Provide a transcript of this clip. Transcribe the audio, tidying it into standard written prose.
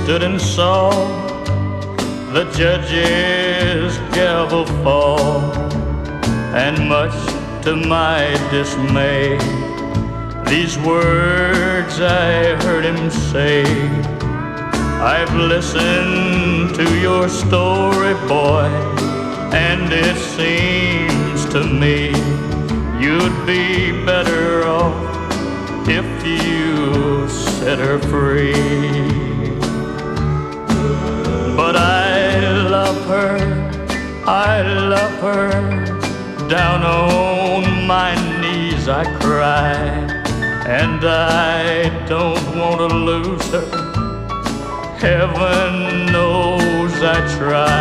stood and saw the judge's gavel fall, and much to my dismay, these words I heard him say: I've listened to your story, boy, and it seems to me you'd be better off if you set her free. But I love her, down on my knees I cry, and I don't want to lose her. Heaven knows I try.